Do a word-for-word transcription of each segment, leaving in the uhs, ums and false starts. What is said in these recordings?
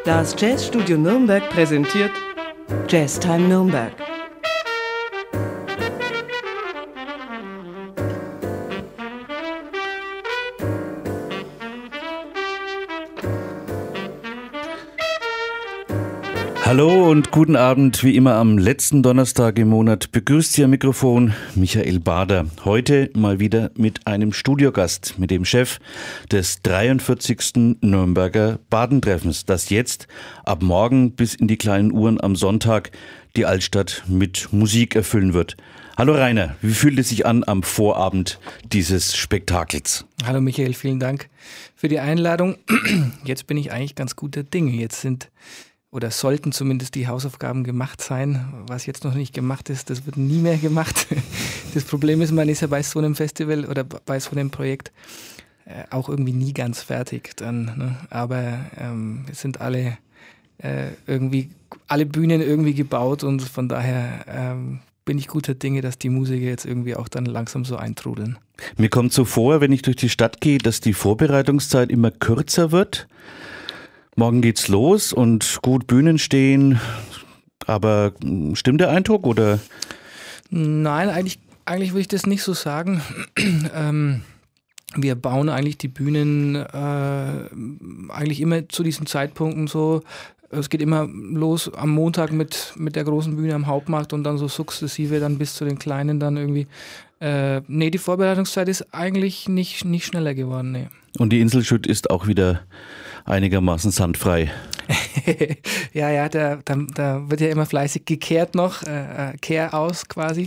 Das Jazzstudio Nürnberg präsentiert Jazztime Nürnberg. Hallo und guten Abend. Wie immer am letzten Donnerstag im Monat begrüßt Sie am Mikrofon Michael Bader. Heute mal wieder mit einem Studiogast, mit dem Chef des dreiundvierzigsten Nürnberger Badentreffens, das jetzt ab morgen bis in die kleinen Uhren am Sonntag die Altstadt mit Musik erfüllen wird. Hallo Rainer, wie fühlt es sich an am Vorabend dieses Spektakels? Hallo Michael, vielen Dank für die Einladung. Jetzt bin ich eigentlich ganz guter Dinge. Jetzt sind oder sollten zumindest die Hausaufgaben gemacht sein. Was jetzt noch nicht gemacht ist, das wird nie mehr gemacht. Das Problem ist, man ist ja bei so einem Festival oder bei so einem Projekt äh, auch irgendwie nie ganz fertig dann. Ne? Aber ähm, es sind alle äh, irgendwie, alle Bühnen irgendwie gebaut und von daher ähm, bin ich guter Dinge, dass die Musiker jetzt irgendwie auch dann langsam so eintrudeln. Mir kommt so vor, wenn ich durch die Stadt gehe, dass die Vorbereitungszeit immer kürzer wird. Morgen geht's los und gut, Bühnen stehen, aber stimmt der Eindruck oder? Nein, eigentlich, eigentlich würde ich das nicht so sagen. ähm, wir bauen eigentlich die Bühnen äh, eigentlich immer zu diesen Zeitpunkten so. Es geht immer los am Montag mit, mit der großen Bühne am Hauptmarkt und dann so sukzessive dann bis zu den kleinen dann irgendwie. Äh, nee, die Vorbereitungszeit ist eigentlich nicht, nicht schneller geworden, nee. Und die Inselschütt ist auch wieder einigermaßen sandfrei. ja, ja, da, da, da wird ja immer fleißig gekehrt noch, äh, Kehr aus quasi.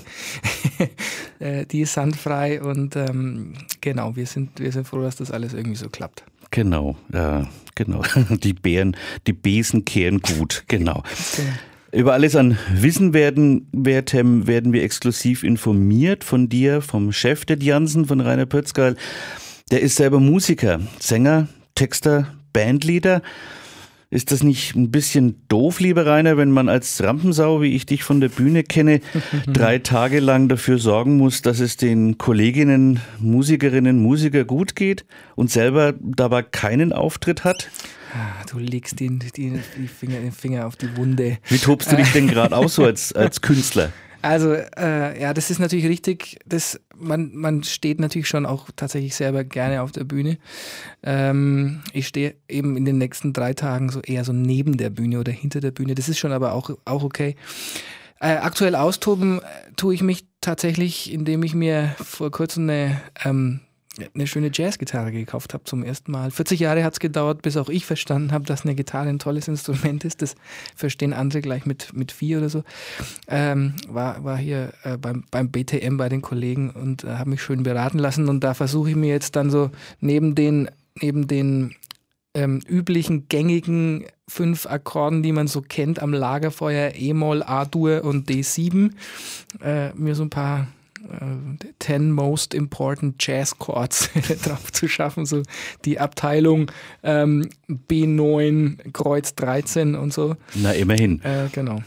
äh, die ist sandfrei und ähm, genau, wir sind, wir sind froh, dass das alles irgendwie so klappt. Genau, ja, genau. Die Bären, die Besen kehren gut, genau. genau. Über alles an Wissen werden, werden, werden wir exklusiv informiert von dir, vom Chef der Jansen, von Rainer Pötzgerl. Der ist selber Musiker, Sänger, Texter, Bandleader. Ist das nicht ein bisschen doof, lieber Rainer, wenn man als Rampensau, wie ich dich von der Bühne kenne, drei Tage lang dafür sorgen muss, dass es den Kolleginnen, Musikerinnen, Musiker gut geht und selber dabei keinen Auftritt hat? Ah, du legst den, den, die Finger, den Finger auf die Wunde. Wie tobst du dich denn gerade aus so als, als Künstler? Also äh, ja, das ist natürlich richtig. Das, man, man steht natürlich schon auch tatsächlich selber gerne auf der Bühne. Ähm, ich stehe eben in den nächsten drei Tagen so eher so neben der Bühne oder hinter der Bühne. Das ist schon aber auch, auch okay. Äh, aktuell austoben tue ich mich tatsächlich, indem ich mir vor kurzem eine ähm, eine schöne Jazzgitarre gekauft habe zum ersten Mal. vierzig Jahre hat es gedauert, bis auch ich verstanden habe, dass eine Gitarre ein tolles Instrument ist. Das verstehen andere gleich mit, mit vier oder so. Ähm, war, war hier äh, beim, beim B T M bei den Kollegen und äh, habe mich schön beraten lassen. Und da versuche ich mir jetzt dann so neben den, neben den ähm, üblichen, gängigen fünf Akkorden, die man so kennt am Lagerfeuer, E-Moll, A-Dur und D sieben, äh, mir so ein paar ten most important Jazz Chords drauf zu schaffen, so die Abteilung ähm, B neun, Kreuz dreizehn und so. Na, immerhin. Äh, genau.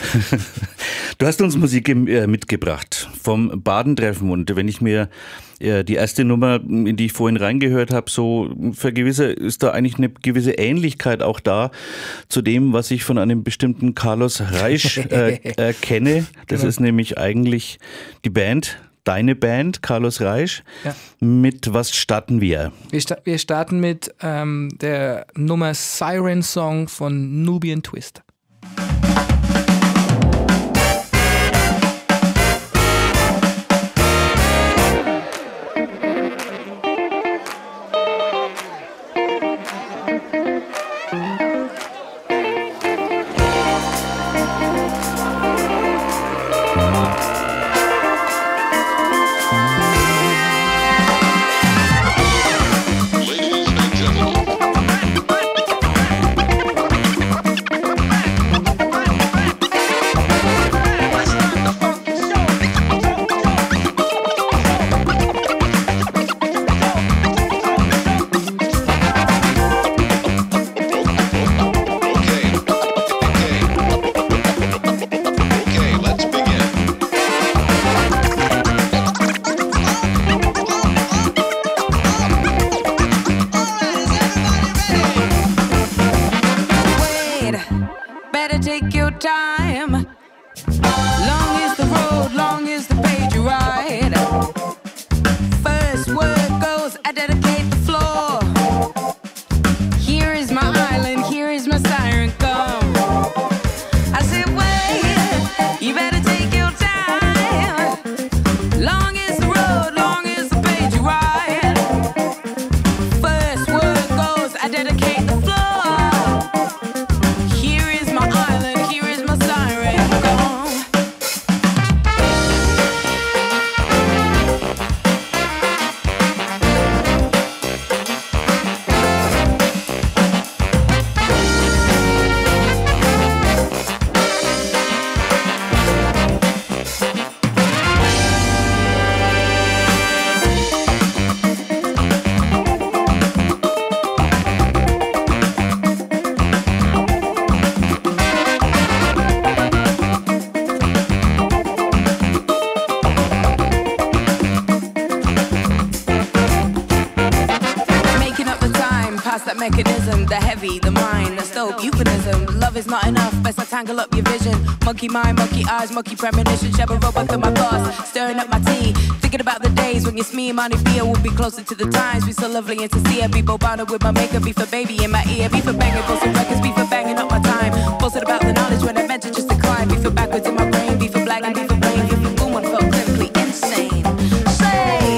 Du hast uns Musik äh, mitgebracht vom Badentreffen und wenn ich mir äh, die erste Nummer, in die ich vorhin reingehört habe, so vergewisse, ist da eigentlich eine gewisse Ähnlichkeit auch da zu dem, was ich von einem bestimmten Carlos Reisch äh, äh, kenne. Das genau. ist nämlich eigentlich die Band, deine Band, Carlos Reisch. Ja. Mit was starten wir? Wir, sta- wir starten mit ähm, der Nummer Siren Song von Nubian Twist. time. Long is the road, long is the page you ride. First word goes, I dedicate the floor. Here is my island, here is my siren come. I said, wait, you better take your time. Long is the road, long is the page you ride. First word goes, I dedicate the floor. Here is my island, here is my siren come. That mechanism, the heavy, the mind, the stoke, euphemism. Love is not enough, best I tangle up your vision. Monkey mind, monkey eyes, monkey premonition. Shabba robot through my thoughts, stirring up my tea. Thinking about the days when you me and Monty Beer will be closer to the times. We so lovely and sincere. Be Bobana with my makeup, be for baby in my ear. Be for banging, posting records, be for banging up my time. Posted about the knowledge when I meant to just decline. Be for backwards in my brain, be for black and be for brain. Be for boom, one felt clinically insane. Say.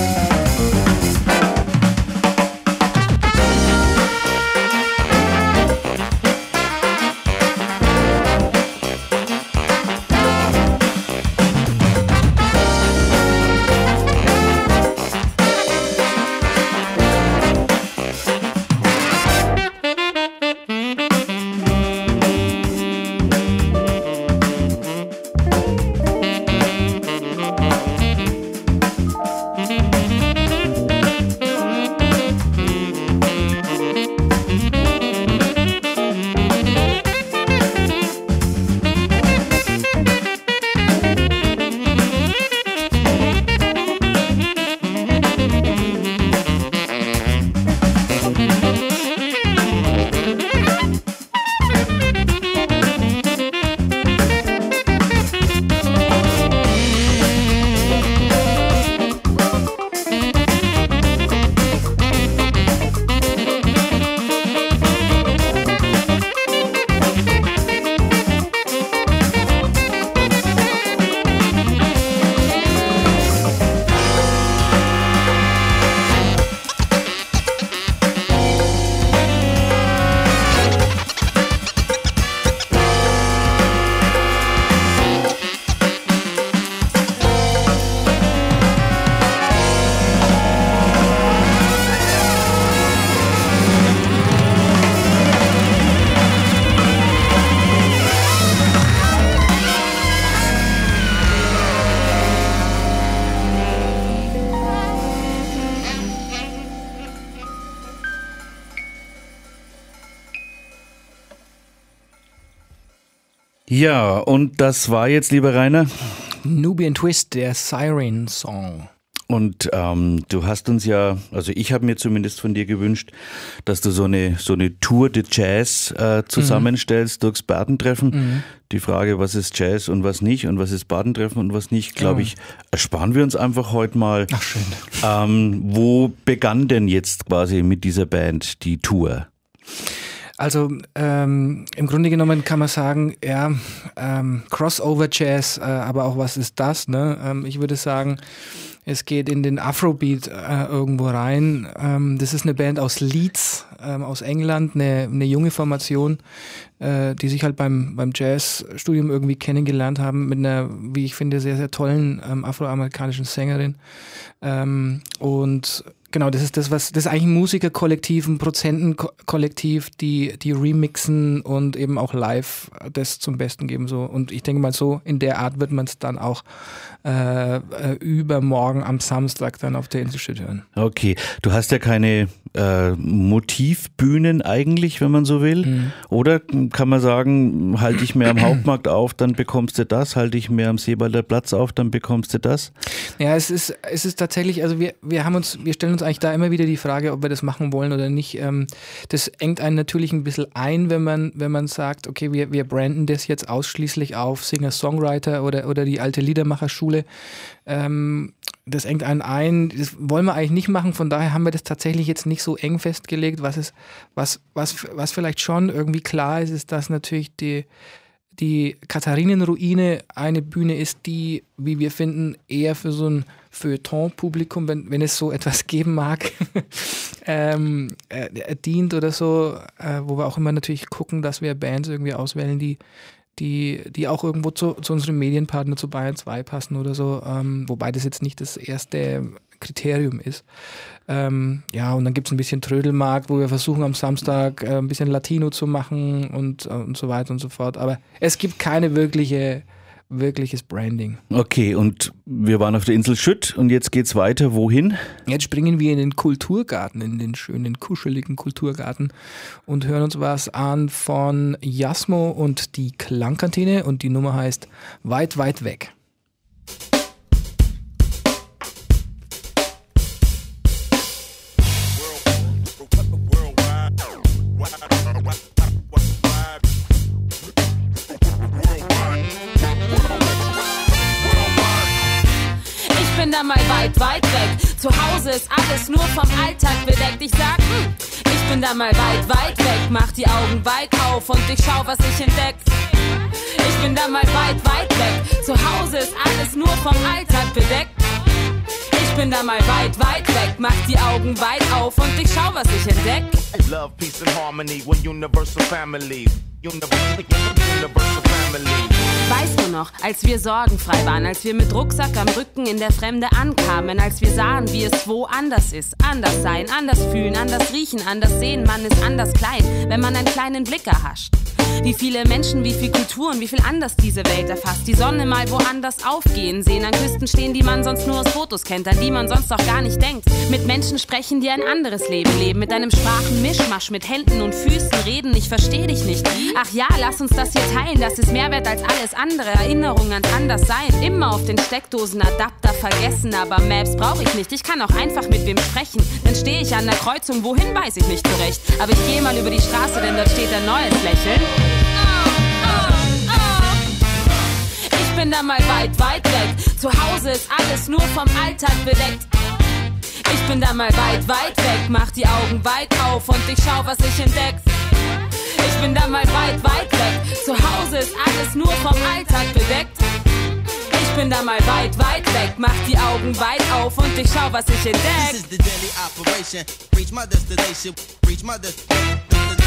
Ja, und das war jetzt, lieber Rainer? Nubian Twist, der Siren Song. Und ähm, du hast uns ja, also ich habe mir zumindest von dir gewünscht, dass du so eine so eine Tour de Jazz äh, zusammenstellst mhm. durchs Badentreffen. Mhm. Die Frage, was ist Jazz und was nicht und was ist Badentreffen und was nicht, glaube ich, ersparen wir uns einfach heute mal. Ach schön. Ähm, wo begann denn jetzt quasi mit dieser Band die Tour? Also ähm, im Grunde genommen kann man sagen, ja, ähm, Crossover Jazz, äh, aber auch was ist das? Ne? Ähm, ich würde sagen, es geht in den Afrobeat äh, irgendwo rein. Ähm, das ist eine Band aus Leeds, ähm, aus England, eine, eine junge Formation, äh, die sich halt beim, beim Jazzstudium irgendwie kennengelernt haben mit einer, wie ich finde, sehr, sehr tollen ähm, afroamerikanischen Sängerin. Ähm, und genau, das ist das, was, das ist eigentlich ein Musikerkollektiv, ein Produzentenkollektiv, die, die remixen und eben auch live das zum Besten geben, so. Und ich denke mal, so in der Art wird man es dann auch äh, übermorgen am Samstag dann auf der Inselstadt hören. Okay, du hast ja keine äh, Motivbühnen eigentlich, wenn man so will? Mhm. Oder kann man sagen, halte ich mehr am Hauptmarkt auf, dann bekommst du das, halte ich mehr am Seebalder Platz auf, dann bekommst du das? Ja, es ist, es ist tatsächlich, also wir, wir haben uns, wir stellen uns eigentlich da immer wieder die Frage, ob wir das machen wollen oder nicht. Das engt einen natürlich ein bisschen ein, wenn man, wenn man sagt, okay, wir, wir branden das jetzt ausschließlich auf Singer-Songwriter oder, oder die alte Liedermacherschule. Das engt einen ein, das wollen wir eigentlich nicht machen, von daher haben wir das tatsächlich jetzt nicht so eng festgelegt. Was, ist, was, was, was vielleicht schon irgendwie klar ist, ist, dass natürlich die, die Katharinenruine eine Bühne ist, die, wie wir finden, eher für so ein Feuilleton-Publikum, wenn, wenn es so etwas geben mag, ähm, äh, dient oder so, äh, wo wir auch immer natürlich gucken, dass wir Bands irgendwie auswählen, die Die, die auch irgendwo zu, zu unserem Medienpartner, zu Bayern zwei passen oder so, ähm, wobei das jetzt nicht das erste Kriterium ist. Ähm, ja, und dann gibt es ein bisschen Trödelmarkt, wo wir versuchen am Samstag äh, ein bisschen Latino zu machen und, äh, und so weiter und so fort. Aber es gibt keine wirkliche, wirkliches Branding. Okay, und wir waren auf der Insel Schütt und jetzt geht's weiter. Wohin? Jetzt springen wir in den Kulturgarten, in den schönen, kuscheligen Kulturgarten und hören uns was an von Jasmo und die Klangkantine und die Nummer heißt Weit, weit weg. Ich bin da mal weit, weit weg. Zu Hause ist alles nur vom Alltag bedeckt. Ich sag, hm, ich bin da mal weit, weit weg. Mach die Augen weit auf und ich schau, was ich entdeck. Ich bin da mal weit, weit weg. Zu Hause ist alles nur vom Alltag bedeckt. Ich bin da mal weit, weit weg. Mach die Augen weit auf und ich schau, was ich entdeck. Love, peace and harmony, one universal family. Universal, universal family. Weißt du noch, als wir sorgenfrei waren, als wir mit Rucksack am Rücken in der Fremde ankamen, als wir sahen, wie es woanders ist, anders sein, anders fühlen, anders riechen, anders sehen, man ist anders klein, wenn man einen kleinen Blick erhascht. Wie viele Menschen, wie viel Kulturen, wie viel anders diese Welt erfasst. Die Sonne mal woanders aufgehen sehen, an Küsten stehen, die man sonst nur aus Fotos kennt, an die man sonst auch gar nicht denkt. Mit Menschen sprechen, die ein anderes Leben leben, mit einem Sprachenmischmasch, mit Händen und Füßen reden, ich versteh dich nicht. Ach ja, lass uns das hier teilen, das ist mehr wert als alles andere. Erinnerung ans Anderssein, immer auf den Steckdosenadapter vergessen, aber Maps brauche ich nicht, ich kann auch einfach mit wem sprechen. Dann stehe ich an der Kreuzung, wohin weiß ich nicht zurecht, aber ich gehe mal über die Straße, denn dort steht ein neues Lächeln. Ich bin da mal weit, weit weg. Zu Hause ist alles nur vom Alltag bedeckt. Ich bin da mal weit, weit weg. Mach die Augen weit auf und ich schau, was ich entdeck. Ich bin da mal weit, weit weg. Zu Hause ist alles nur vom Alltag bedeckt. Ich bin da mal weit, weit weg. Mach die Augen weit auf und ich schau, was ich entdeck. This is the daily operation. Reach my destination. Reach my destination.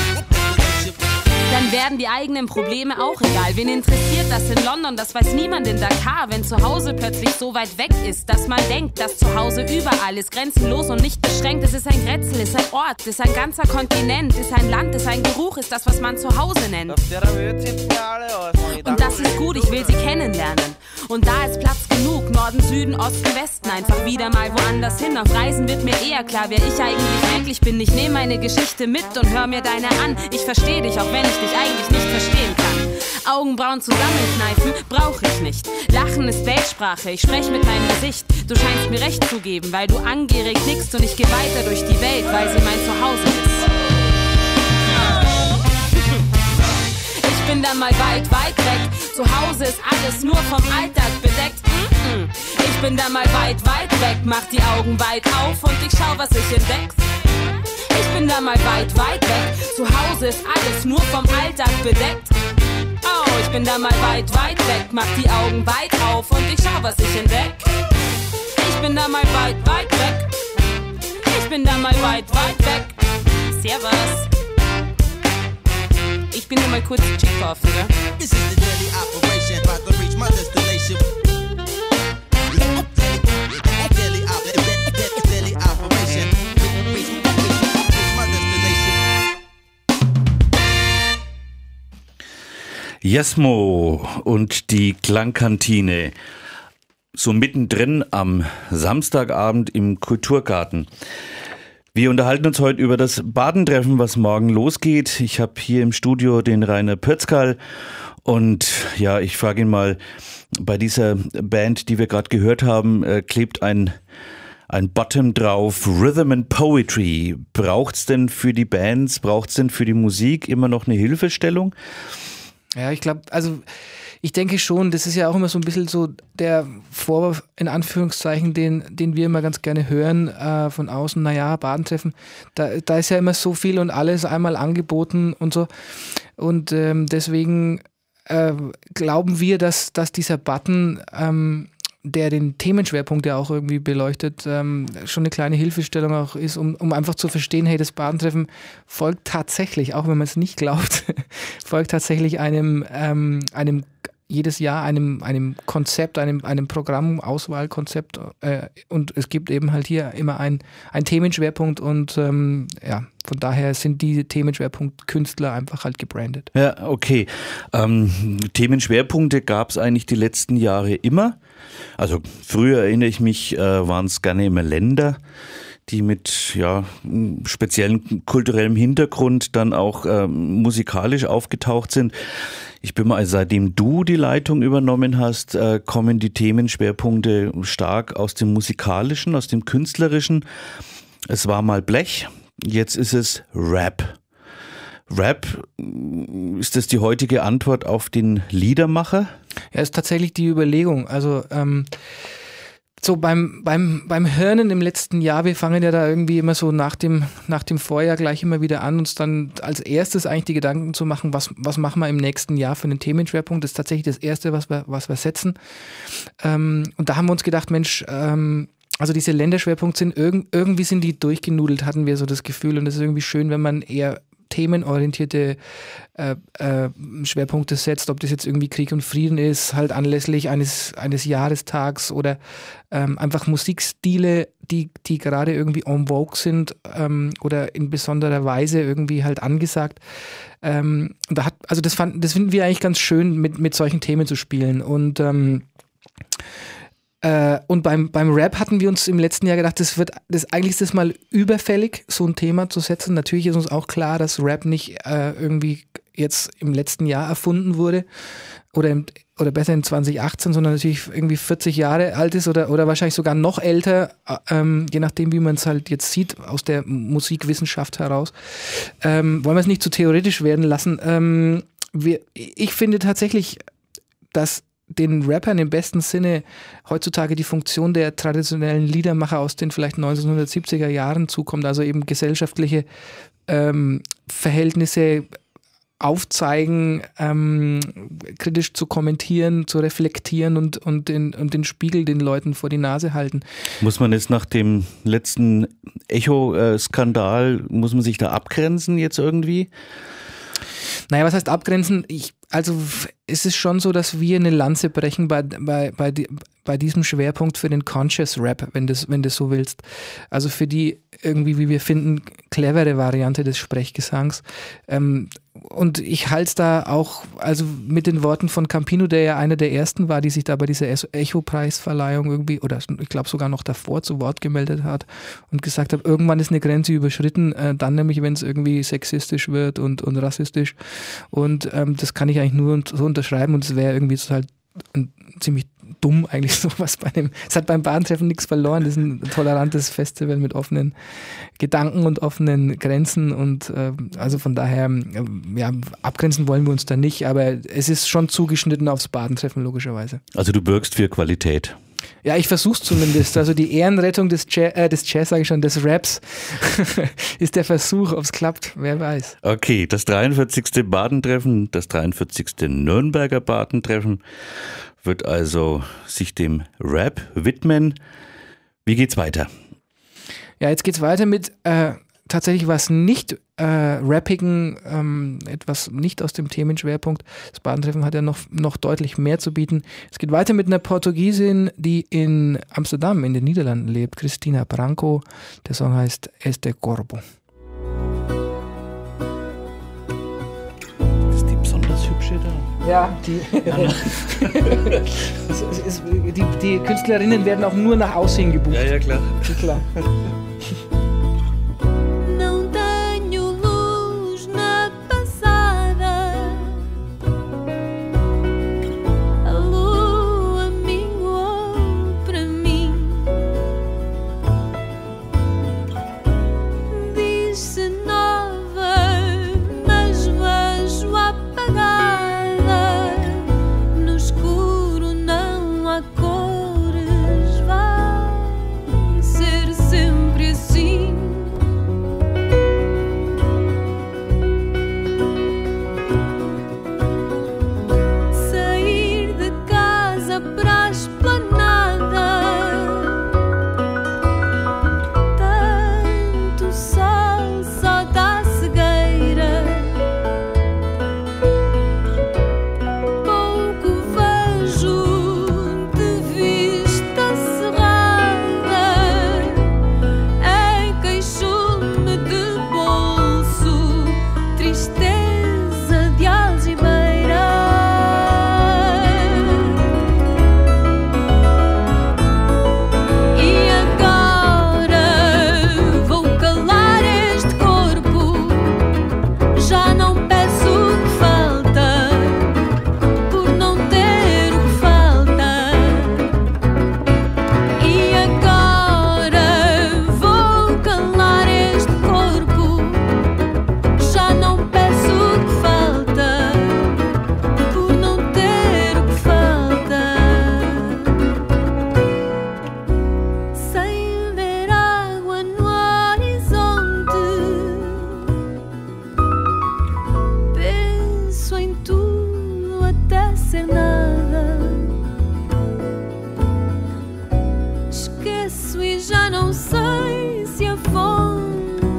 Dann werden die eigenen Probleme auch egal. Wen interessiert das in London? Das weiß niemand in Dakar. Wenn zu Hause plötzlich so weit weg ist, dass man denkt, dass zu Hause überall ist, grenzenlos und nicht beschränkt. Es ist ein Grätzl, ist ein Ort, ist ein ganzer Kontinent, ist ein Land, ist ein Geruch, ist das, was man zu Hause nennt. Und das ist gut, ich will sie kennenlernen. Und da ist Platz genug, Norden, Süden, Osten, Westen, einfach wieder mal woanders hin. Auf Reisen wird mir eher klar, wer ich eigentlich wirklich bin. Ich nehme meine Geschichte mit und hör mir deine an. Ich verstehe dich, auch wenn ich dich eigentlich nicht verstehen kann. Augenbrauen zusammenkneifen brauche ich nicht. Lachen ist Weltsprache, ich spreche mit meinem Gesicht. Du scheinst mir recht zu geben, weil du angierig nickst und ich gehe weiter durch die Welt, weil sie mein Zuhause ist. Ich bin da mal weit, weit weg. Zu Hause ist alles nur vom Alltag bedeckt. Mm-mm. Ich bin da mal weit, weit weg. Mach die Augen weit auf und ich schau, was ich entdeck. Ich bin da mal weit, weit weg. Zu Hause ist alles nur vom Alltag bedeckt. Oh, ich bin da mal weit, weit weg. Mach die Augen weit auf und ich schau, was ich entdeck. Ich bin da mal weit, weit weg. Ich bin da mal weit, weit weg. Servus. Ich bin nur mal kurz Check-off, oder? This is the daily operation. About to reach my destination. Daily op- daily operation. Reach, reach, reach my destination. Jasmo und die Klangkantine. So mittendrin am Samstagabend im Kulturgarten. Wir unterhalten uns heute über das Badentreffen, was morgen losgeht. Ich habe hier im Studio den Rainer Pötzkal und ja, ich frage ihn mal, bei dieser Band, die wir gerade gehört haben, äh, klebt ein, ein Bottom drauf, Rhythm and Poetry. Braucht's denn für die Bands, braucht's denn für die Musik immer noch eine Hilfestellung? Ja, ich glaube, also ich denke schon, das ist ja auch immer so ein bisschen so der Vorwurf, in Anführungszeichen, den, den wir immer ganz gerne hören äh, von außen, naja, Badentreffen, da, da ist ja immer so viel und alles einmal angeboten und so. Und ähm, deswegen äh, glauben wir, dass, dass dieser Button, ähm, der den Themenschwerpunkt ja auch irgendwie beleuchtet, ähm, schon eine kleine Hilfestellung auch ist, um, um einfach zu verstehen, hey, das Badentreffen folgt tatsächlich, auch wenn man es nicht glaubt, folgt tatsächlich einem, ähm, einem jedes Jahr einem, einem Konzept, einem, einem Programm, Auswahlkonzept äh, und es gibt eben halt hier immer ein, ein Themenschwerpunkt und ähm, ja, von daher sind die Themenschwerpunkt-Künstler einfach halt gebrandet. Ja, okay. Ähm, Themenschwerpunkte gab es eigentlich die letzten Jahre immer. Also früher erinnere ich mich, äh, waren es gerne immer Länder, die mit ja, speziellen kulturellem Hintergrund dann auch äh, musikalisch aufgetaucht sind. Ich bin mal, seitdem du die Leitung übernommen hast, äh, kommen die Themenschwerpunkte stark aus dem Musikalischen, aus dem Künstlerischen. Es war mal Blech, jetzt ist es Rap. Rap, ist das die heutige Antwort auf den Liedermacher? Ja, ist tatsächlich die Überlegung. Also ähm, so beim, beim, beim Hirnen im letzten Jahr, wir fangen ja da irgendwie immer so nach dem, nach dem Vorjahr gleich immer wieder an, uns dann als erstes eigentlich die Gedanken zu machen, was, was machen wir im nächsten Jahr für einen Themenschwerpunkt. Das ist tatsächlich das Erste, was wir, was wir setzen. Ähm, und da haben wir uns gedacht, Mensch, ähm, also diese Länderschwerpunkte sind irg- irgendwie sind die durchgenudelt, hatten wir so das Gefühl. Und das ist irgendwie schön, wenn man eher themenorientierte äh, äh, Schwerpunkte setzt, ob das jetzt irgendwie Krieg und Frieden ist, halt anlässlich eines, eines Jahrestags oder ähm, einfach Musikstile, die, die gerade irgendwie en vogue sind ähm, oder in besonderer Weise irgendwie halt angesagt. Ähm, da hat, also das, fand, das finden wir eigentlich ganz schön, mit, mit solchen Themen zu spielen und ähm, Äh, und beim, beim Rap hatten wir uns im letzten Jahr gedacht, das wird, das, eigentlich ist das mal überfällig, so ein Thema zu setzen. Natürlich ist uns auch klar, dass Rap nicht äh, irgendwie jetzt im letzten Jahr erfunden wurde oder, im, oder besser in zwanzig achtzehn, sondern natürlich irgendwie vierzig Jahre alt ist oder, oder wahrscheinlich sogar noch älter, ähm, je nachdem, wie man es halt jetzt sieht, aus der Musikwissenschaft heraus. Ähm, wollen wir es nicht zu theoretisch werden lassen. Ähm, wir, ich finde tatsächlich, dass den Rappern im besten Sinne heutzutage die Funktion der traditionellen Liedermacher aus den vielleicht neunzehnhundertsiebziger Jahren zukommt, also eben gesellschaftliche ähm, Verhältnisse aufzeigen, ähm, kritisch zu kommentieren, zu reflektieren und, und, den, und den Spiegel den Leuten vor die Nase halten. Muss man jetzt nach dem letzten Echo-Skandal, muss man sich da abgrenzen jetzt irgendwie? Naja, was heißt abgrenzen? Ich, also es ist schon so, dass wir eine Lanze brechen bei, bei, bei, die, bei diesem Schwerpunkt für den Conscious Rap, wenn du wenn das so willst. Also für die irgendwie, wie wir finden, clevere Variante des Sprechgesangs. Ähm, und ich halte es da auch, also mit den Worten von Campino, der ja einer der ersten war, die sich da bei dieser Echo-Preisverleihung irgendwie, oder ich glaube sogar noch davor zu Wort gemeldet hat und gesagt hat, irgendwann ist eine Grenze überschritten, äh, dann nämlich, wenn es irgendwie sexistisch wird und, und rassistisch. Und ähm, das kann ich eigentlich nur so unterschreiben und es wäre irgendwie halt ein ziemlich dumm eigentlich sowas bei dem, es hat beim Badentreffen nichts verloren, das ist ein tolerantes Festival mit offenen Gedanken und offenen Grenzen und äh, also von daher, äh, ja, abgrenzen wollen wir uns da nicht, aber es ist schon zugeschnitten aufs Badentreffen logischerweise. Also du bürgst für Qualität. Ja, ich versuch's zumindest. Also die Ehrenrettung des Jazz, äh, des Jazz, sage ich schon, des Raps ist der Versuch, ob es klappt, wer weiß. Okay, das dreiundvierzigste Badentreffen, das dreiundvierzigste Nürnberger Badentreffen wird also sich dem Rap widmen. Wie geht's weiter? Ja, jetzt geht's weiter mit äh, tatsächlich was nicht äh, Rappigen, ähm, etwas nicht aus dem Themenschwerpunkt. Das Badentreffen hat ja noch, noch deutlich mehr zu bieten. Es geht weiter mit einer Portugiesin, die in Amsterdam in den Niederlanden lebt, Cristina Branco. Der Song heißt Este Corpo. Ist die besonders hübsche da? Ja, die, es, es ist, die, die Künstlerinnen werden auch nur nach Aussehen gebucht. Ja, ja, klar. klar. não sei se a fonte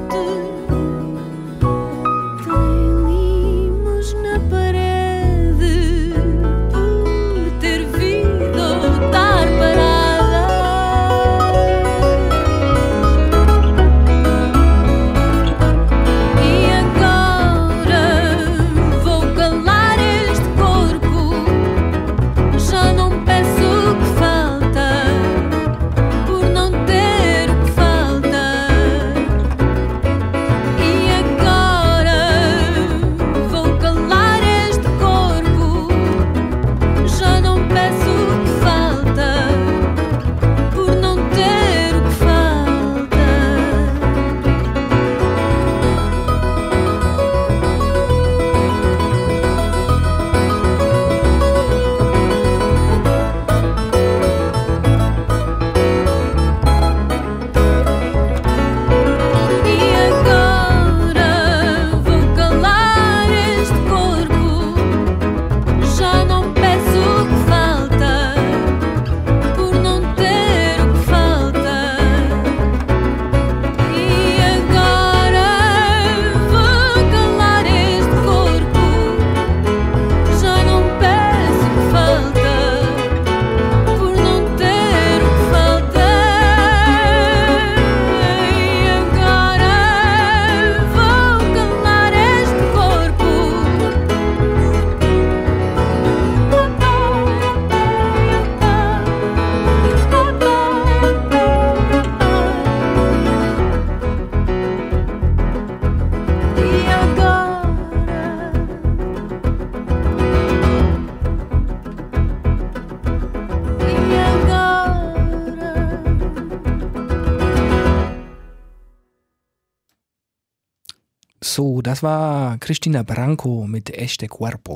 tem limos na parede por ter vindo ou estar parada. E agora vou calar este corpo. Já não peço o que falta por não ter o que falta. E agora vou calar este corpo. Já não peço o que falta por não ter o que falta. E agora vou calar este corpo. Já não peço o que falta por não ter o que falta. E agora vou calar este corpo. Já não peço o que falta por não ter o que falta. E agora vou calar este corpo. E agora E agora So, das war Cristina Branco mit Este Cuerpo.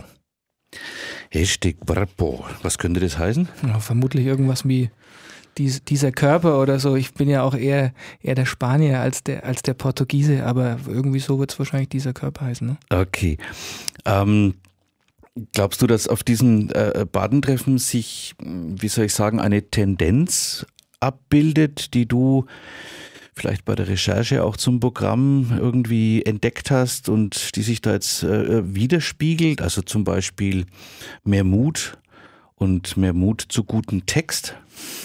Hashtag Brappo. Was könnte das heißen? Ja, vermutlich irgendwas wie dies, dieser Körper oder so. Ich bin ja auch eher, eher der Spanier als der, als der Portugiese, aber irgendwie so wird es wahrscheinlich dieser Körper heißen. Ne? Okay. Ähm, glaubst du, dass auf diesen äh, Badentreffen sich, wie soll ich sagen, eine Tendenz abbildet, die du vielleicht bei der Recherche auch zum Programm irgendwie entdeckt hast und die sich da jetzt äh, widerspiegelt? Also zum Beispiel mehr Mut und mehr Mut zu gutem Text?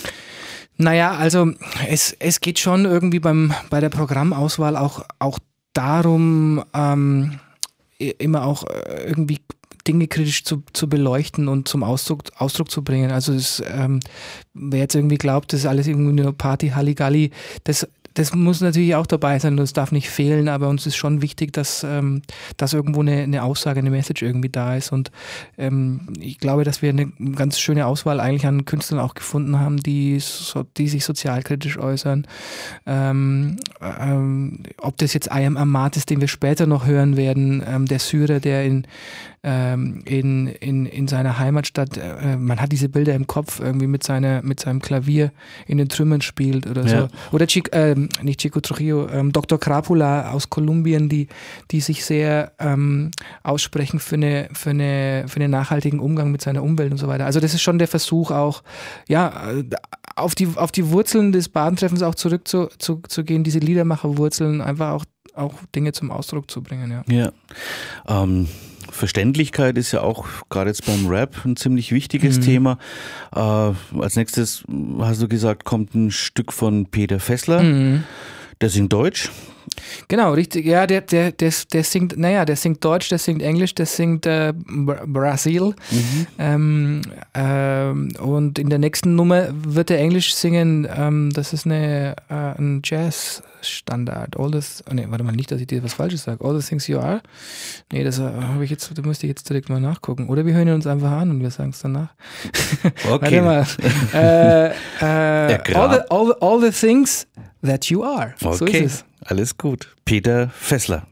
Naja, also es, es geht schon irgendwie beim, bei der Programmauswahl auch, auch darum, ähm, immer auch irgendwie Dinge kritisch zu, zu beleuchten und zum Ausdruck, Ausdruck zu bringen. Also es, ähm, wer jetzt irgendwie glaubt, das ist alles irgendwie nur Party, Halligalli, das Das muss natürlich auch dabei sein, das darf nicht fehlen, aber uns ist schon wichtig, dass, ähm, dass irgendwo eine, eine Aussage, eine Message irgendwie da ist. Und ähm, ich glaube, dass wir eine ganz schöne Auswahl eigentlich an Künstlern auch gefunden haben, die, so, die sich sozialkritisch äußern. Ähm, ähm, ob das jetzt I Am Amat ist, den wir später noch hören werden, ähm, der Syrer, der in ähm, in, in, in seiner Heimatstadt, äh, man hat diese Bilder im Kopf, irgendwie mit, seiner, mit seinem Klavier in den Trümmern spielt oder so. Ja. Oder Chico, äh, nicht Chico Trujillo, ähm, Doktor Crápula aus Kolumbien, die, die sich sehr ähm, aussprechen für, eine, für, eine, für einen nachhaltigen Umgang mit seiner Umwelt und so weiter. Also das ist schon der Versuch auch, ja, auf die, auf die Wurzeln des Badentreffens auch zurückzugehen, zu, zu gehen, diese Liedermacherwurzeln einfach auch, auch Dinge zum Ausdruck zu bringen. Ja. Ja. Ähm, Verständlichkeit ist ja auch gerade jetzt beim Rap ein ziemlich wichtiges mhm. Thema. Äh, als nächstes, hast du gesagt, kommt ein Stück von Peter Fessler. Mhm. Der singt Deutsch. Genau, richtig. Ja, der, der, der, der singt, naja, der singt Deutsch, der singt Englisch, der singt äh, Brasil. Mhm. Ähm, ähm, und in der nächsten Nummer wird er Englisch singen. Ähm, das ist eine, äh, ein Jazz-Standard. All this, oh nee, warte mal, nicht, dass ich dir was Falsches sage. All the Things You Are. Nee, das habe ich jetzt, da müsste ich jetzt direkt mal nachgucken. Oder wir hören ihn uns einfach an und wir sagen es danach. Okay. Warte mal. äh, äh, all, the, all, the, all the Things That You Are. Okay. So ist es. Alles gut. Peter Fessler.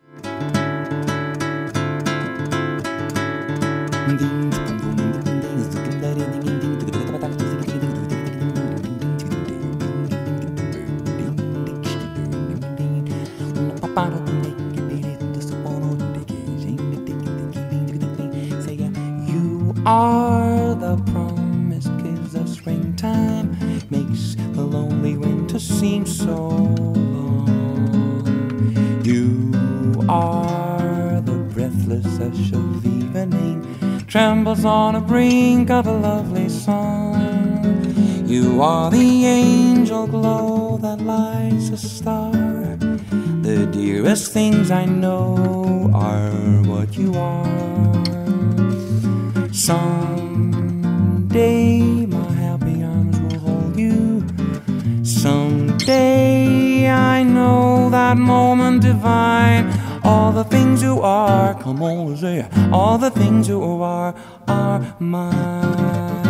You are the promise, gives us springtime, makes the lonely winter seems so long. You are the breathless hush of evening, trembles on the brink of a lovely song. You are the angel glow that lights a star. The dearest things I know are what you are. Someday my happy arms will hold you. Someday I know that moment divine. All the things you are, come on, say, all the things you are, are mine.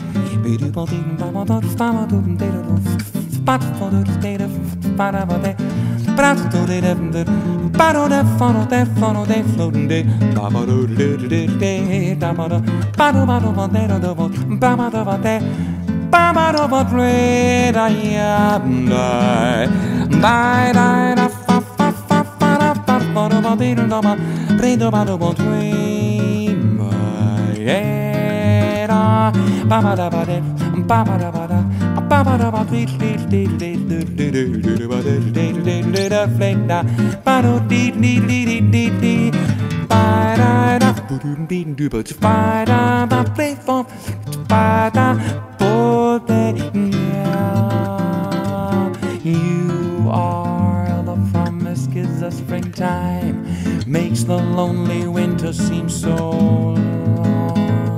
You are the promise, gives us springtime, makes the lonely winter seem so long.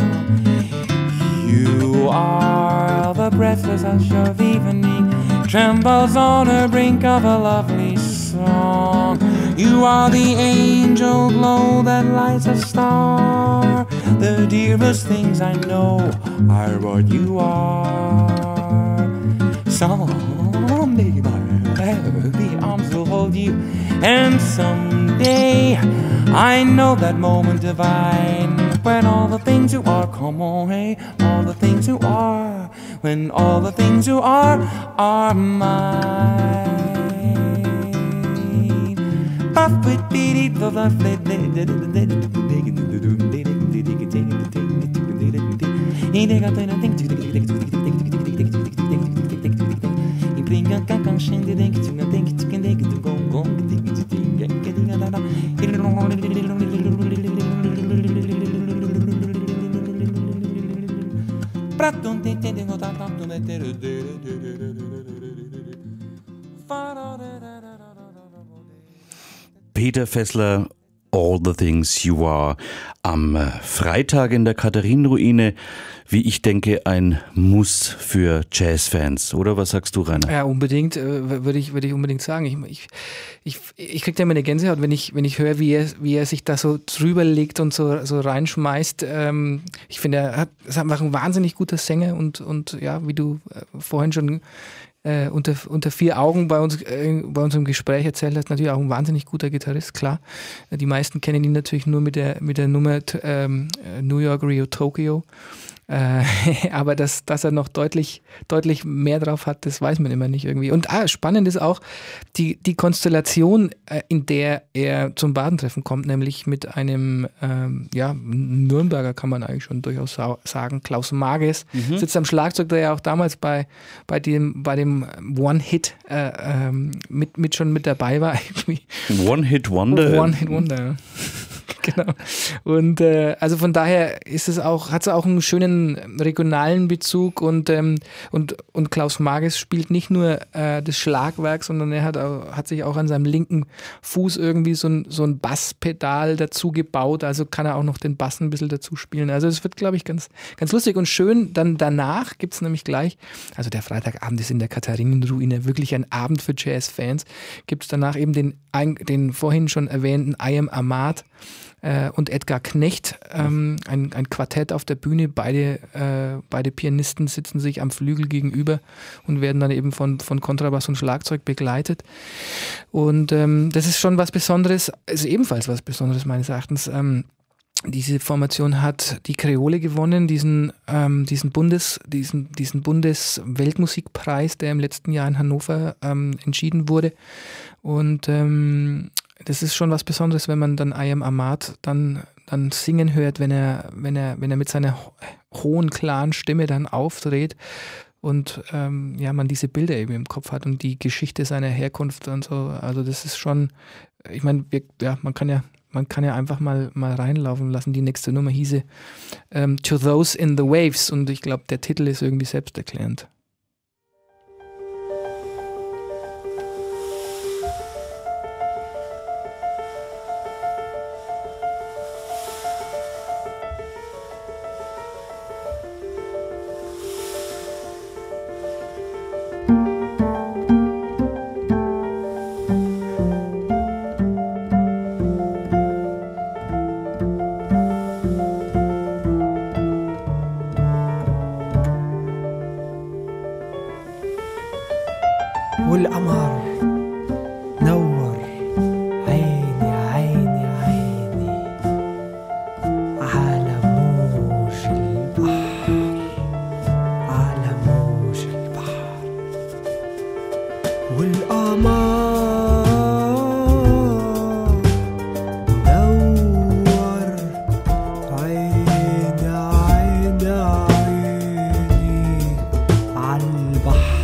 You are the breathless hush of evening, trembles on the brink of a lovely song. You are the angel glow that lights a star. The dearest things I know are what you are. Someday my happy arms will hold you, and someday I know that moment divine, when all the things you are, come on, hey, all the things you are, when all the things you are are mine. Peter Fessler, All the Things You Are, am Freitag in der Katharinenruine. Wie ich denke, ein Muss für Jazzfans, oder? Was sagst du, Rainer? Ja, unbedingt, äh, würde ich, würde ich unbedingt sagen. Ich, ich, ich, ich kriege da immer eine Gänsehaut, wenn ich, wenn ich höre, wie er, wie er sich da so drüber legt und so, so reinschmeißt. Ähm, ich finde, er hat, ist einfach ein wahnsinnig guter Sänger und, und ja, wie du äh, vorhin schon äh, unter, unter vier Augen bei uns, äh, bei unserem Gespräch erzählt hast, natürlich auch ein wahnsinnig guter Gitarrist, klar. Die meisten kennen ihn natürlich nur mit der, mit der Nummer ähm, New York, Rio, Tokyo. Äh, aber dass, dass er noch deutlich, deutlich mehr drauf hat, das weiß man immer nicht irgendwie. Und ah, spannend ist auch die, die Konstellation, äh, in der er zum Badentreffen kommt, nämlich mit einem ähm, ja, Nürnberger, kann man eigentlich schon durchaus sa- sagen, Klaus Mages, mhm. sitzt am Schlagzeug, der ja auch damals bei, bei dem, bei dem One-Hit äh, ähm, mit, mit schon mit dabei war. One-Hit-Wonder. One-Hit-Wonder, ja. Genau. Und äh, also von daher ist es auch, hat es auch einen schönen regionalen Bezug und, ähm, und, und Klaus Mages spielt nicht nur äh, das Schlagwerk, sondern er hat, auch, hat sich auch an seinem linken Fuß irgendwie so ein, so ein Basspedal dazu gebaut, also kann er auch noch den Bass ein bisschen dazu spielen. Also es wird, glaube ich, ganz, ganz lustig und schön. Dann danach gibt es nämlich gleich, also der Freitagabend ist in der Katharinenruine wirklich ein Abend für Jazzfans, gibt es danach eben den, den vorhin schon erwähnten I Am Ahmad und Edgar Knecht, ähm, ein, ein Quartett auf der Bühne. Beide, äh, beide Pianisten sitzen sich am Flügel gegenüber und werden dann eben von, von Kontrabass und Schlagzeug begleitet. Und ähm, das ist schon was Besonderes, ist ebenfalls was Besonderes meines Erachtens. Ähm, diese Formation hat die Kreole gewonnen, diesen, ähm, diesen Bundes, diesen, diesen Bundes-Weltmusikpreis, der im letzten Jahr in Hannover ähm, entschieden wurde. Und ähm, das ist schon was Besonderes, wenn man dann I Am Ahmad dann, dann singen hört, wenn er, wenn er, wenn er mit seiner hohen, klaren Stimme dann auftritt und ähm, ja, man diese Bilder eben im Kopf hat und die Geschichte seiner Herkunft und so. Also das ist schon, ich meine, ja, man kann ja Man kann ja einfach mal, mal reinlaufen lassen. Die nächste Nummer hieße ähm, To Those in the Waves und ich glaube, der Titel ist irgendwie selbsterklärend. والقمر نور عيني عيني عيني على موج البحر على موج البحر والقمر نور عيني عيني عيني على البحر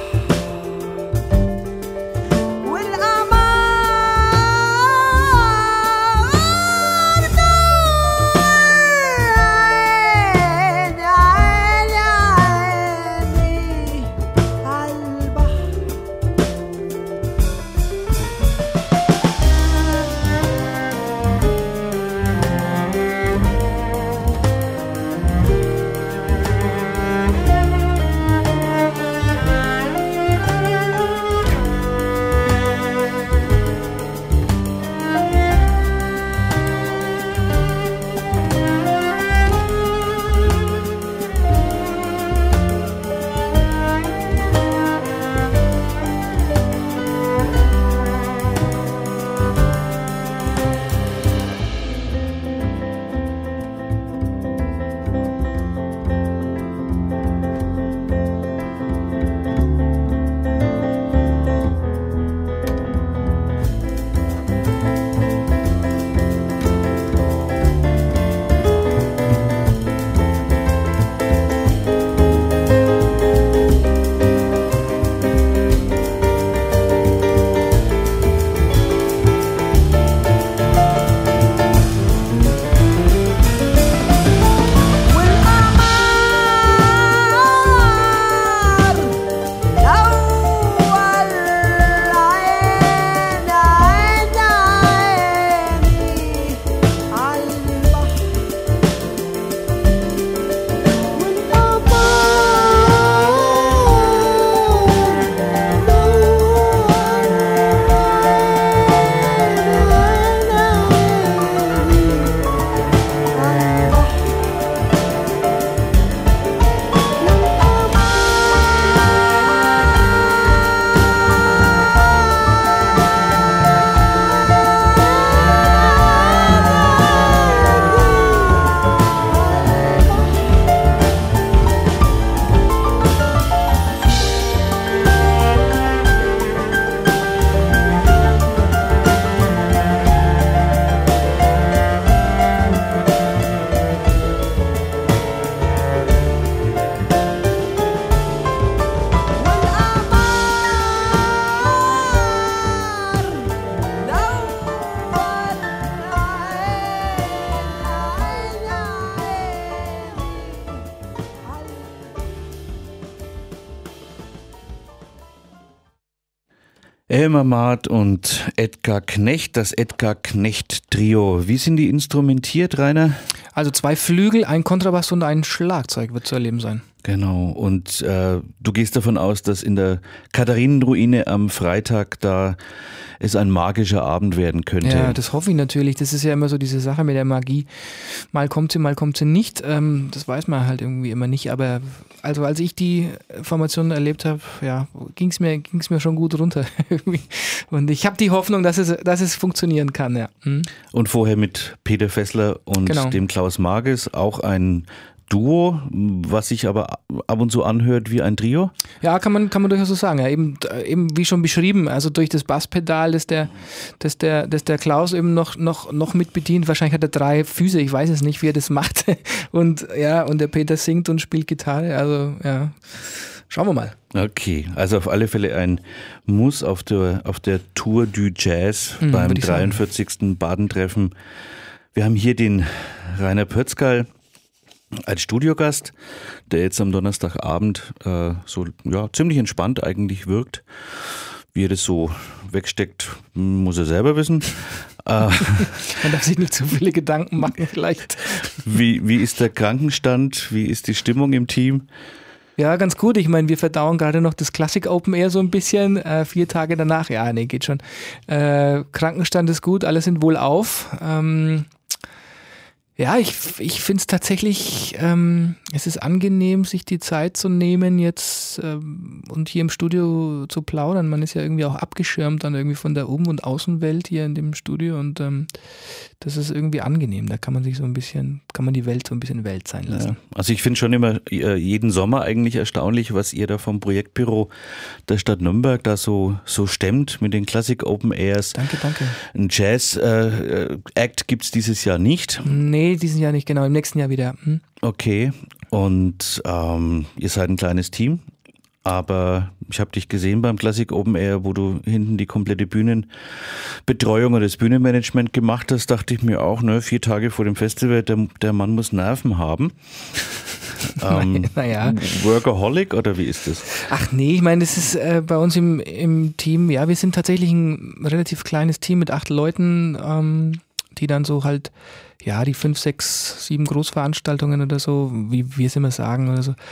Elmar Maat und Edgar Knecht, das Edgar Knecht Trio. Wie sind die instrumentiert, Rainer? Also zwei Flügel, ein Kontrabass und ein Schlagzeug wird zu erleben sein. Genau, und äh, du gehst davon aus, dass in der Katharinenruine am Freitag da es ein magischer Abend werden könnte. Ja, das hoffe ich natürlich. Das ist ja immer so diese Sache mit der Magie. Mal kommt sie, mal kommt sie nicht. Ähm, das weiß man halt irgendwie immer nicht. Aber also als ich die Formation erlebt habe, ja, ging es mir, ging's mir schon gut runter. Und ich habe die Hoffnung, dass es, dass es funktionieren kann. Ja. Hm? Und vorher mit Peter Fessler und genau. dem Klaus Marges auch ein Duo, was sich aber ab und zu anhört wie ein Trio? Ja, kann man, kann man durchaus so sagen. Ja, eben, eben wie schon beschrieben, also durch das Basspedal, das der, das der, das der Klaus eben noch, noch, noch mit bedient. Wahrscheinlich hat er drei Füße, ich weiß es nicht, wie er das macht. Und ja, und der Peter singt und spielt Gitarre. Also ja, Schauen wir mal. Okay, also auf alle Fälle ein Muss auf der, auf der Tour du Jazz Mhm, beim würde ich sagen. dreiundvierzigsten Badentreffen. Wir haben hier den Rainer Pötzgerl als Studiogast, der jetzt am Donnerstagabend äh, so ja, ziemlich entspannt eigentlich wirkt. Wie er das so wegsteckt, muss er selber wissen. äh, Man darf sich nicht zu viele Gedanken machen vielleicht. wie, wie ist der Krankenstand? Wie ist die Stimmung im Team? Ja, ganz gut. Ich meine, wir verdauen gerade noch das Classic Open Air so ein bisschen. Äh, vier Tage danach, ja, nee, geht schon. Äh, Krankenstand ist gut, alle sind wohl auf. Ähm, ja, ich, ich finde es tatsächlich, ähm, es ist angenehm, sich die Zeit zu nehmen jetzt ähm, und hier im Studio zu plaudern. Man ist ja irgendwie auch abgeschirmt dann irgendwie von der Um- und Außenwelt hier in dem Studio und ähm, das ist irgendwie angenehm. Da kann man sich so ein bisschen, kann man die Welt so ein bisschen Welt sein lassen. Ja, also ich finde schon immer äh, jeden Sommer eigentlich erstaunlich, was ihr da vom Projektbüro der Stadt Nürnberg da so, so stemmt mit den Classic Open Airs. Danke, danke. Ein Jazz-Act äh, gibt es dieses Jahr nicht. Nee, diesen Jahr nicht, genau, im nächsten Jahr wieder. Hm? Okay, und ähm, ihr seid ein kleines Team, aber ich habe dich gesehen beim Classic Open Air, wo du hinten die komplette Bühnenbetreuung oder das Bühnenmanagement gemacht hast, dachte ich mir auch, ne, vier Tage vor dem Festival, der, der Mann muss Nerven haben. ähm, naja. Workaholic oder wie ist das? Ach nee, ich meine, das ist äh, bei uns im, im Team, ja, wir sind tatsächlich ein relativ kleines Team mit acht Leuten, ähm, die dann so halt, ja, die fünf, sechs, sieben Großveranstaltungen oder so, wie wir es immer sagen oder so,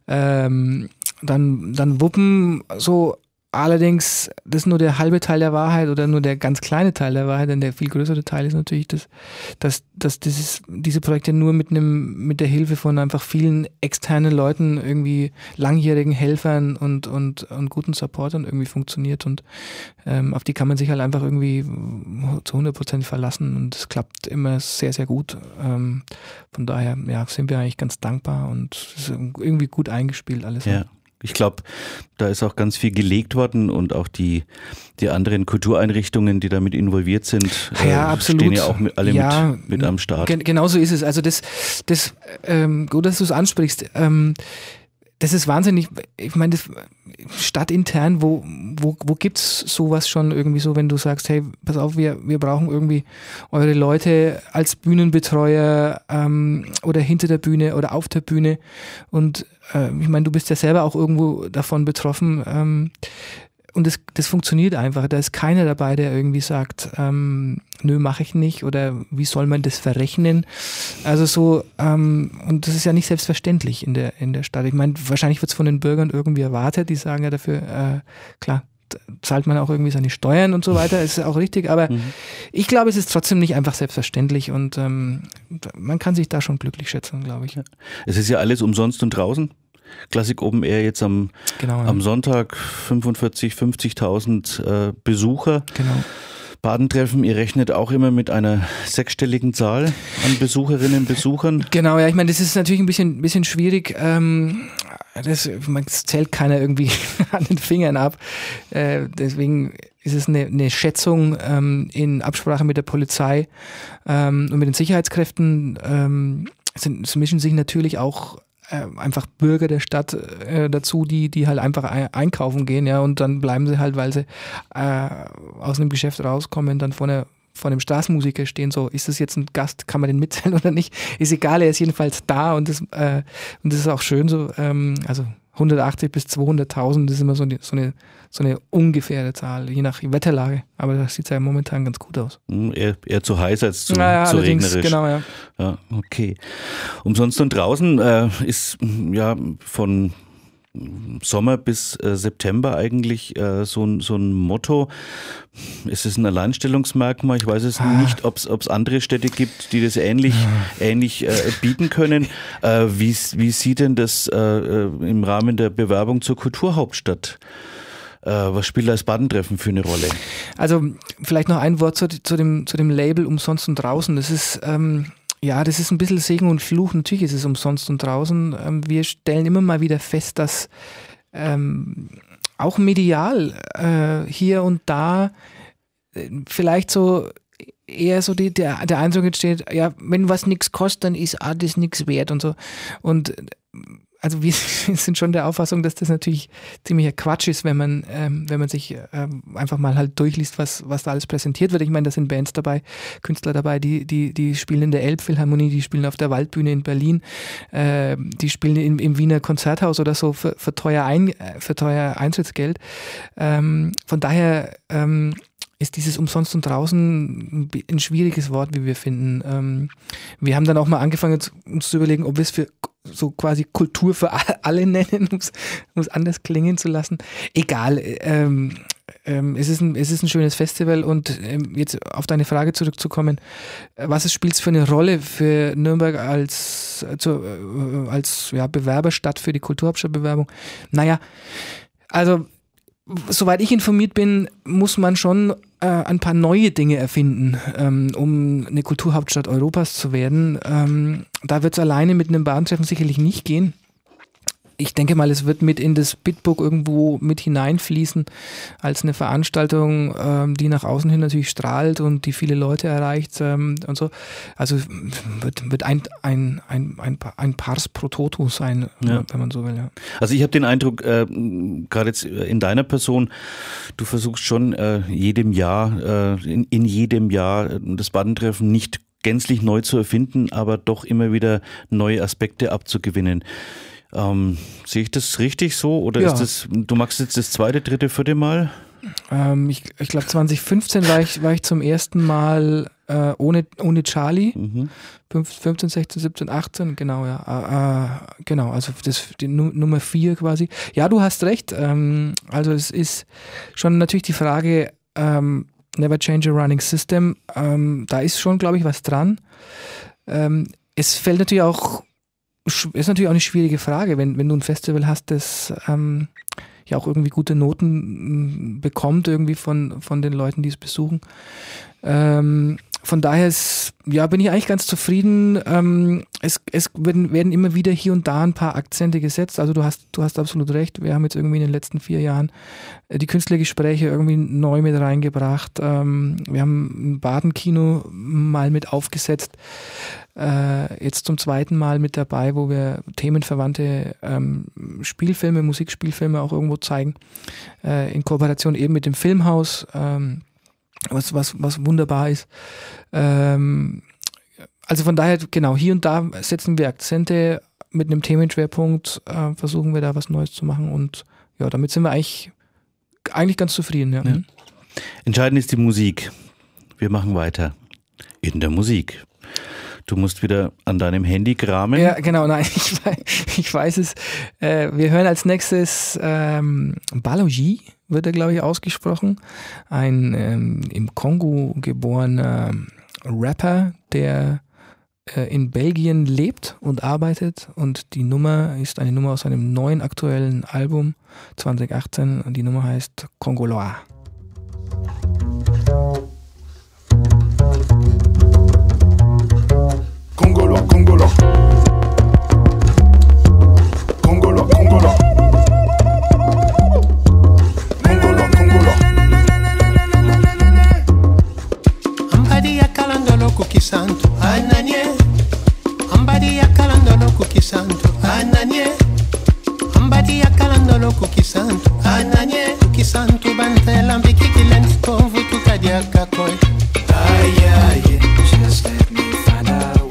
ähm, dann, dann wuppen so. Allerdings, das ist nur der halbe Teil der Wahrheit oder nur der ganz kleine Teil der Wahrheit, denn der viel größere Teil ist natürlich, dass, dass, dass dieses, diese Projekte nur mit einem, mit der Hilfe von einfach vielen externen Leuten, irgendwie langjährigen Helfern und, und, und guten Supportern irgendwie funktioniert und ähm, auf die kann man sich halt einfach irgendwie zu hundert Prozent verlassen und es klappt immer sehr, sehr gut. Ähm, von daher, ja, sind wir eigentlich ganz dankbar und es ist irgendwie gut eingespielt alles. Ja. Ich glaube, da ist auch ganz viel gelegt worden und auch die, die anderen Kultureinrichtungen, die damit involviert sind, ja, äh, absolut. stehen ja auch mit, alle ja, mit, mit am Start. Gen- genau so ist es. Also das, das ähm, gut, dass du es ansprichst. Ähm, das ist wahnsinnig, ich meine, das stadtintern, wo, wo, wo gibt's sowas schon irgendwie so, wenn du sagst, hey, pass auf, wir, wir brauchen irgendwie eure Leute als Bühnenbetreuer ähm, oder hinter der Bühne oder auf der Bühne und äh, ich meine, du bist ja selber auch irgendwo davon betroffen ähm, und das, das funktioniert einfach. Da ist keiner dabei, der irgendwie sagt, ähm, nö, mache ich nicht oder wie soll man das verrechnen? Also so, ähm, und das ist ja nicht selbstverständlich in der, in der Stadt. Ich meine, wahrscheinlich wird es von den Bürgern irgendwie erwartet, die sagen ja dafür, äh, klar, zahlt man auch irgendwie seine Steuern und so weiter, ist auch richtig, aber mhm. ich glaube, es ist trotzdem nicht einfach selbstverständlich und ähm, man kann sich da schon glücklich schätzen, glaube ich. Es ist ja alles umsonst und draußen. Classic Open Air jetzt am, genau, ja. am Sonntag fünfundvierzig, fünfzigtausend äh, Besucher. Genau. Badentreffen, ihr rechnet auch immer mit einer sechsstelligen Zahl an Besucherinnen und Besuchern. Genau, ja, ich meine, das ist natürlich ein bisschen, bisschen schwierig. Ähm, das, man, das zählt keiner irgendwie an den Fingern ab. Äh, deswegen ist es eine, eine Schätzung ähm, in Absprache mit der Polizei ähm, und mit den Sicherheitskräften. Ähm, es, sind, es mischen sich natürlich auch einfach Bürger der Stadt äh, dazu, die die halt einfach ein, einkaufen gehen, ja, und dann bleiben sie halt, weil sie äh, aus einem Geschäft rauskommen, dann vor einer vor einem Straßenmusiker stehen, so, ist das jetzt ein Gast, kann man den mitzählen oder nicht? Ist egal, er ist jedenfalls da und das, äh, und das ist auch schön so, ähm, also hundertachtzig bis zweihunderttausend, das ist immer so eine, so eine, so eine ungefähre Zahl, je nach Wetterlage, aber das sieht ja momentan ganz gut aus. Eher, eher zu heiß als zu, ja, ja, zu regnerisch. Genau, ja. Ja, okay. Umsonst und draußen äh, ist ja von Sommer bis äh, September eigentlich äh, so, ein, so ein Motto. Ist es ein Alleinstellungsmerkmal? Ich weiß es ah. nicht, ob es andere Städte gibt, die das ähnlich, ja. ähnlich äh, bieten können. Äh, wie, wie sieht denn das äh, im Rahmen der Bewerbung zur Kulturhauptstadt? Äh, was spielt das Badentreffen für eine Rolle? Also vielleicht noch ein Wort zu, zu, dem, zu dem Label Umsonst und draußen. Das ist... Ähm Ja, das ist ein bisschen Segen und Fluch. Natürlich ist es umsonst und draußen. Wir stellen immer mal wieder fest, dass ähm, auch medial äh, hier und da äh, vielleicht so eher so die, der, der Eindruck entsteht, ja, wenn was nichts kostet, dann ist auch das nichts wert und so. Und also wir sind schon der Auffassung, dass das natürlich ziemlicher Quatsch ist, wenn man, ähm, wenn man sich ähm, einfach mal halt durchliest, was, was da alles präsentiert wird. Ich meine, da sind Bands dabei, Künstler dabei, die, die, die spielen in der Elbphilharmonie, die spielen auf der Waldbühne in Berlin, äh, die spielen im, im Wiener Konzerthaus oder so für, für, teuer, Ein, für teuer Eintrittsgeld. Ähm, von daher ähm, ist dieses umsonst und draußen ein schwieriges Wort, wie wir finden. Ähm, wir haben dann auch mal angefangen, uns zu überlegen, ob wir es für so quasi Kultur für alle nennen, um es anders klingen zu lassen. Egal, ähm, ähm, es, ist ein, es ist ein schönes Festival und ähm, jetzt auf deine Frage zurückzukommen, was spielt es für eine Rolle für Nürnberg als, äh, zu, äh, als ja, Bewerberstadt für die Kulturhauptstadtbewerbung? Naja, also soweit ich informiert bin, muss man schon äh, ein paar neue Dinge erfinden, ähm, um eine Kulturhauptstadt Europas zu werden. Ähm, da wird es alleine mit einem Bahntreffen sicherlich nicht gehen. Ich denke mal, es wird mit in das Bitbook irgendwo mit hineinfließen als eine Veranstaltung, ähm, die nach außen hin natürlich strahlt und die viele Leute erreicht ähm, und so. Also wird, wird ein, ein, ein, ein, ein Pars pro Toto sein, ja. wenn man so will. Ja. Also ich habe den Eindruck, äh, gerade jetzt in deiner Person, du versuchst schon äh, jedem Jahr, äh, in, in jedem Jahr das Badentreffen nicht gänzlich neu zu erfinden, aber doch immer wieder neue Aspekte abzugewinnen. Ähm, sehe ich das richtig so oder ja. ist das, du machst jetzt das zweite, dritte, vierte Mal? Ähm, ich ich glaube zwanzig fünfzehn war ich, war ich zum ersten Mal äh, ohne, ohne Charlie, mhm. fünfzehn, sechzehn, siebzehn, achtzehn, genau, ja, äh, genau, also das die Nu- Nummer vier quasi. Ja, du hast recht, ähm, also es ist schon natürlich die Frage, ähm, never change a running system, ähm, da ist schon, glaube ich, was dran. Ähm, es fällt natürlich auch ist natürlich auch eine schwierige Frage, wenn, wenn du ein Festival hast, das ähm, ja auch irgendwie gute Noten bekommt, irgendwie von, von den Leuten, die es besuchen. Ähm, von daher ist, ja, bin ich eigentlich ganz zufrieden. Ähm, es es werden, werden immer wieder hier und da ein paar Akzente gesetzt. Also du hast, du hast absolut recht. Wir haben jetzt irgendwie in den letzten vier Jahren die Künstlergespräche irgendwie neu mit reingebracht. Ähm, wir haben ein Badenkino mal mit aufgesetzt. Äh, jetzt zum zweiten Mal mit dabei, wo wir themenverwandte ähm, Spielfilme, Musikspielfilme auch irgendwo zeigen. Äh, in Kooperation eben mit dem Filmhaus. Ähm, Was, was, was wunderbar ist. Ähm, also von daher, genau, hier und da setzen wir Akzente mit einem Themenschwerpunkt, äh, versuchen wir da was Neues zu machen und ja, damit sind wir eigentlich, eigentlich ganz zufrieden. Ja. Ja. Entscheidend ist die Musik. Wir machen weiter in der Musik. Du musst wieder an deinem Handy kramen. Ja, genau, nein, ich weiß, ich weiß es. Äh, wir hören als nächstes ähm, Balogi, wird er, glaube ich, ausgesprochen. Ein ähm, im Kongo geborener Rapper, der äh, in Belgien lebt und arbeitet. Und die Nummer ist eine Nummer aus einem neuen aktuellen Album zwanzig achtzehn. Und die Nummer heißt Congolois. Congolois, Congolois. Congolois, Congolois. Congolois, Congolois. Ambadi ya kalandolo kukisantu ananye. Ambadi ya kalandolo kukisantu ananye. Ambadi ya kalandolo kukisantu ananye. Kukisantu bantela mbiki kilendi konvu tukadia kakoi. Ay ay ay. Just let me find out.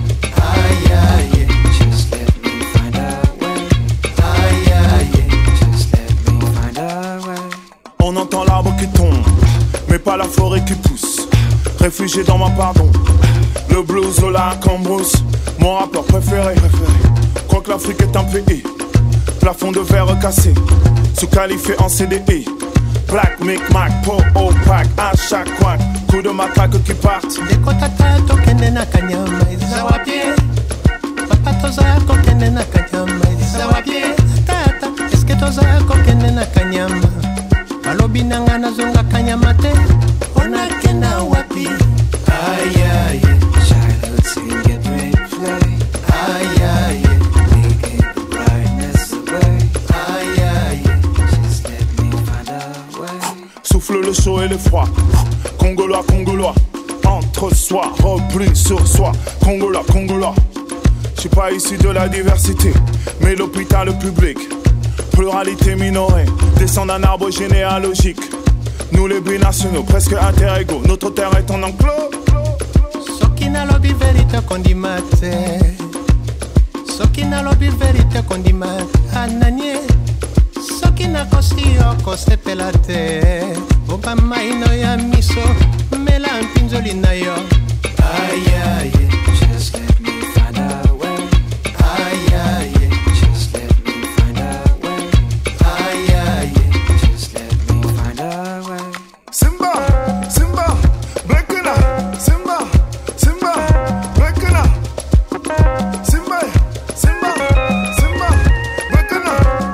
On entend l'arbre qui tombe, mais pas la forêt qui pousse. Réfugié dans ma pardon, le blues, Zola, Cambrousse, mon rappeur préféré. Crois que l'Afrique est un pays, plafond de verre cassé, sous-qualifié en C D I. Black, Mic, Mac, Po, Opac, à chaque coin, coup de matraque qui partent. Dekotata tokende na kanyama, izawapie. Papa toza kokende na kanyama, izawapie. Tata, eske toza kokende na kanyama. Malobi nanga nazonga kanyama te, ona kenda wapi. Ay, ay, childhood scene get me play. Ay, ay, making the brightness away. Ay, ay, just let me find a way. Souffle le chaud et le froid, Congolois, Congolois. Entre soi, repli sur soi, Congolois, Congolois. Je suis pas issu de la diversité, mais l'hôpital public. Pluralité minorée, descend d'un arbre généalogique. Nous les binationaux, presque interégaux, notre terre est en enclos. Soki na lobi verite kondimate, soki na lobi verite kondimate, ananye. Soki na kosi oko sepela te, oba maino ya miso, mela mpinzoli na yo. Aye aye, just let me find a way. Aye aye, just let me find a way. Aye aye, just let me find a way. Simba, Simba, Brekena, Simba, Simba, Brekena. Simba, Simba, Simba, Brekena.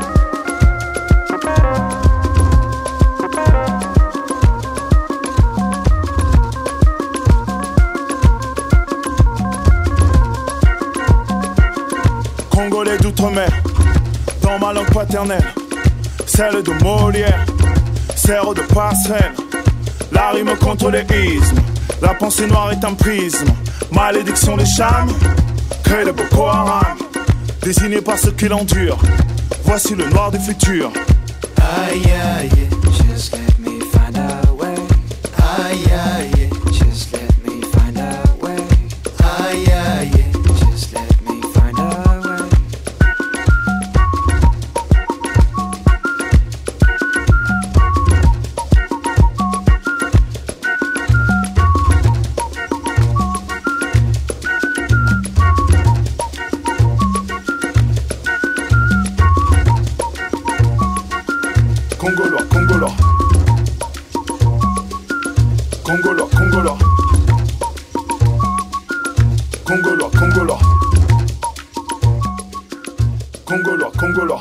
Congolais d'outre-mer, dans ma langue paternelle, celle de Molière, serre de passerelle, la rime contre les ismes, la pensée noire est un prisme, malédiction des charmes, crée le Boko Haram, désigné par ceux qui l'endurent, voici le noir du futur. Aye aye, just let me find a way. Aye aye, just let me find a way. Aye aye, just let me find a way. Congolois, Congolois, Congolois, Congolois, Congolois, Congolois, Congolois, Congolois.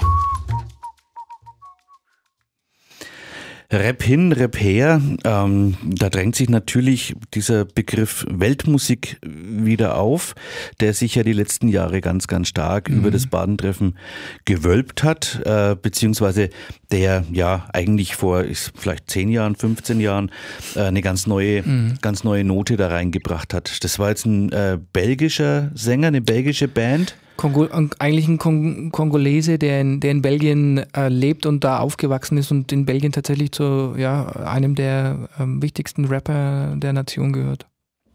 Rap hin, Rap her, ähm, da drängt sich natürlich dieser Begriff Weltmusik wieder auf, der sich ja die letzten Jahre ganz, ganz stark mhm. über das Badentreffen gewölbt hat, äh, beziehungsweise der ja eigentlich vor ist vielleicht zehn Jahren, fünfzehn Jahren äh, eine ganz neue, mhm. ganz neue Note da reingebracht hat. Das war jetzt ein äh, belgischer Sänger, eine belgische Band. Kongo, eigentlich ein Kong Kongolese, der in, der in Belgien äh, lebt und da aufgewachsen ist und in Belgien tatsächlich zu ja, einem der ähm, wichtigsten Rapper der Nation gehört.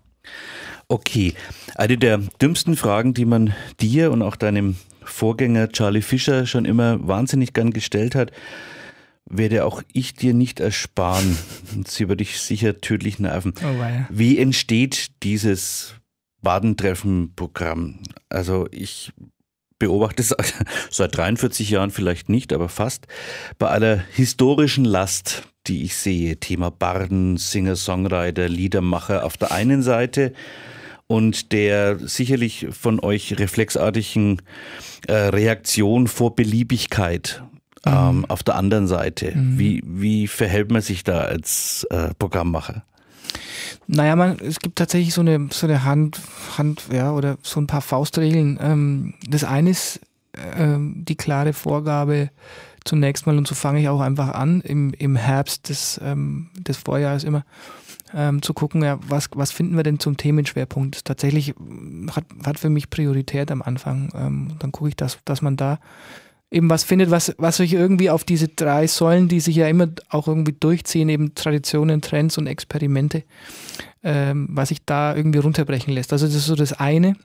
Okay, eine der dümmsten Fragen, die man dir und auch deinem Vorgänger Charlie Fischer schon immer wahnsinnig gern gestellt hat, werde auch ich dir nicht ersparen. Sie würde dich sicher tödlich nerven. Oh, weia. Wie entsteht dieses Badentreffen-Programm? Also ich beobachte es seit dreiundvierzig Jahren vielleicht nicht, aber fast bei aller historischen Last, die ich sehe. Thema Barden, Singer, Songwriter, Liedermacher auf der einen Seite und der sicherlich von euch reflexartigen äh, Reaktion vor Beliebigkeit mhm. ähm, auf der anderen Seite. Mhm. Wie, wie verhält man sich da als äh, Programmmacher? Naja, man, es gibt tatsächlich so eine, so eine Hand, Hand, ja, oder so ein paar Faustregeln. Ähm, das eine ist ähm, die klare Vorgabe zunächst mal, und so fange ich auch einfach an, im, im Herbst des, ähm, des Vorjahres immer, ähm, zu gucken, ja, was, was finden wir denn zum Themenschwerpunkt. Tatsächlich hat, hat für mich Priorität am Anfang. Ähm, dann gucke ich, dass, dass man da eben was findet, was, was sich irgendwie auf diese drei Säulen, die sich ja immer auch irgendwie durchziehen, eben Traditionen, Trends und Experimente, ähm, was sich da irgendwie runterbrechen lässt. Also das ist so das eine.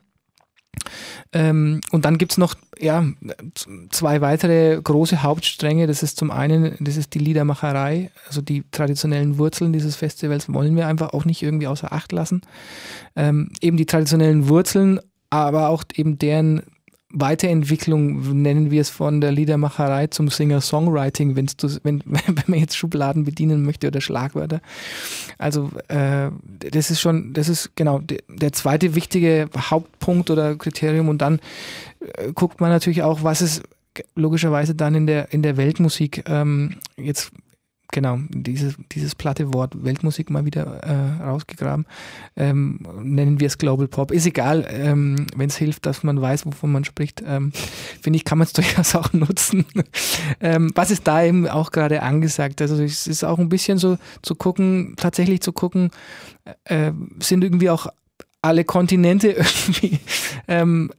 Ähm, und dann gibt es noch ja, zwei weitere große Hauptstränge. Das ist zum einen, das ist die Liedermacherei, also die traditionellen Wurzeln dieses Festivals wollen wir einfach auch nicht irgendwie außer Acht lassen. Ähm, eben die traditionellen Wurzeln, aber auch eben deren Weiterentwicklung, nennen wir es, von der Liedermacherei zum Singer-Songwriting, wenn's du, wenn, wenn man jetzt Schubladen bedienen möchte oder Schlagwörter. Also äh, das ist schon, das ist genau der, der zweite wichtige Hauptpunkt oder Kriterium. Und dann äh, guckt man natürlich auch, was es logischerweise dann in der, in der Weltmusik ähm, jetzt genau, dieses, dieses platte Wort Weltmusik mal wieder äh, rausgegraben. Ähm, nennen wir es Global Pop. Ist egal, ähm, wenn es hilft, dass man weiß, wovon man spricht. Ähm, finde ich, kann man es durchaus auch nutzen. ähm, was ist da eben auch gerade angesagt? Also es ist auch ein bisschen so zu gucken, tatsächlich zu gucken, äh, sind irgendwie auch alle Kontinente irgendwie ähm,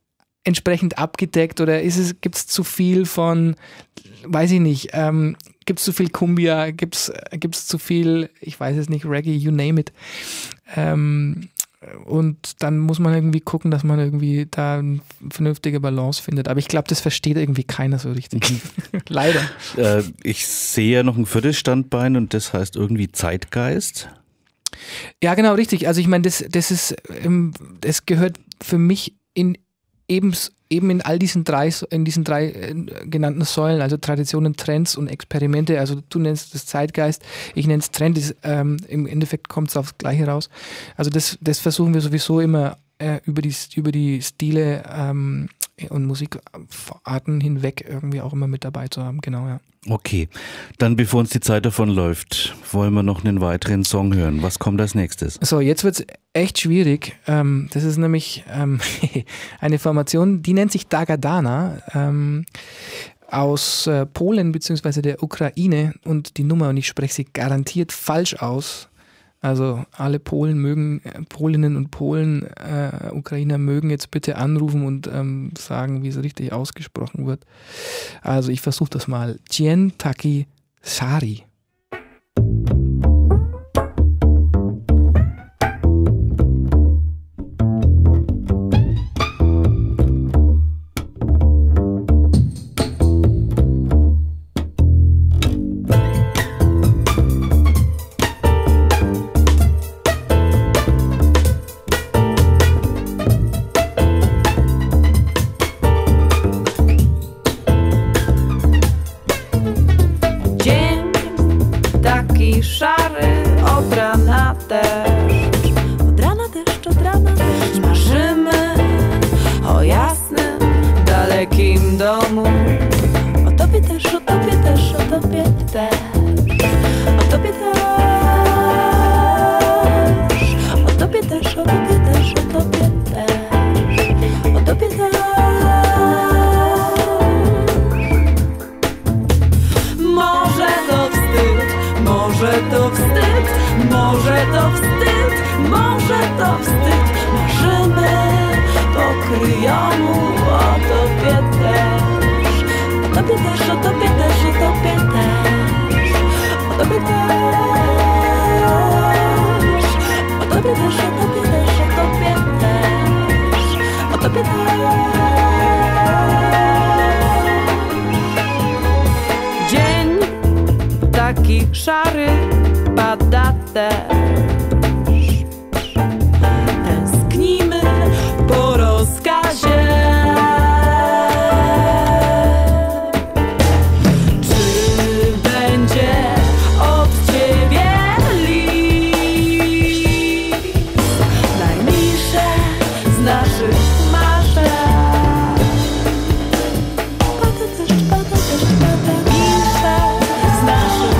entsprechend abgedeckt oder ist es, gibt es zu viel von, weiß ich nicht, ähm, gibt es zu viel Cumbia, gibt es zu viel, ich weiß es nicht, Reggae, you name it. Ähm, und dann muss man irgendwie gucken, dass man irgendwie da eine vernünftige Balance findet. Aber ich glaube, das versteht irgendwie keiner so richtig. Leider. Äh, ich sehe ja noch ein viertes Standbein und das heißt irgendwie Zeitgeist. Ja, genau, richtig. Also ich meine, das, das ist, das gehört für mich in eben, eben in all diesen drei, in diesen drei äh, genannten Säulen, also Traditionen, Trends und Experimente. Also du nennst das Zeitgeist, ich nenne es Trend. Das, ähm, im Endeffekt kommt es aufs Gleiche raus. Also das, das versuchen wir sowieso immer äh, über die über die Stile ähm, und Musikarten hinweg irgendwie auch immer mit dabei zu haben. Genau, ja. Okay, dann bevor uns die Zeit davon läuft, wollen wir noch einen weiteren Song hören. Was kommt als nächstes? So, jetzt wird es echt schwierig. Ähm, das ist nämlich ähm, eine Formation, die nennt sich Dagadana ähm, aus äh, Polen bzw. der Ukraine und die Nummer, und ich spreche sie garantiert falsch aus. Also alle Polen mögen, Polinnen und Polen, äh, Ukrainer mögen jetzt bitte anrufen und ähm, sagen, wie es richtig ausgesprochen wird. Also ich versuche das mal. Dzień taki szary. Szary pada też. Tęsknimy po rozkazie. Czy będzie od ciebie list? Najmilsze z naszych marzeń. Pada deszcz, pada deszcz, pada milsze z naszych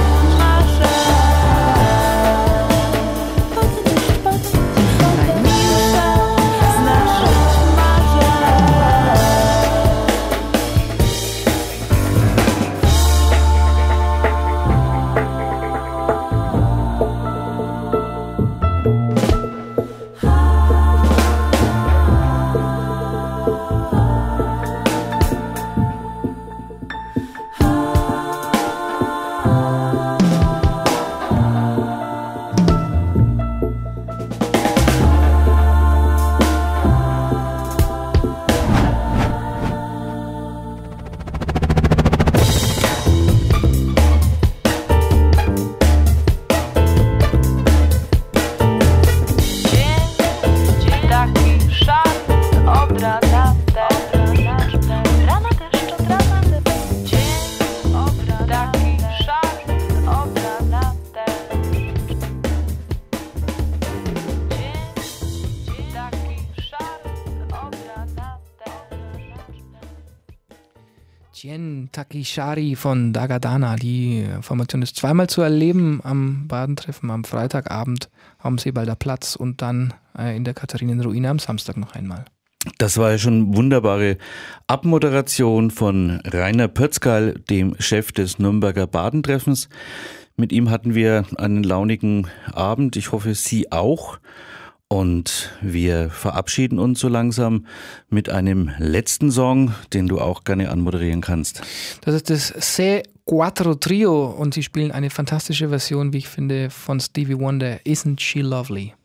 Dzień taki szary von Dagadana. Die Formation ist zweimal zu erleben am Badentreffen am Freitagabend am Seebalder Platz und dann äh, in der Katharinenruine am Samstag noch einmal. Das war ja schon wunderbare Abmoderation von Rainer Pötzkal, dem Chef des Nürnberger Badentreffens. Mit ihm hatten wir einen launigen Abend, ich hoffe Sie auch. Und wir verabschieden uns so langsam mit einem letzten Song, den du auch gerne anmoderieren kannst. Das ist das C Quattro Trio und sie spielen eine fantastische Version, wie ich finde, von Stevie Wonder, Isn't She Lovely?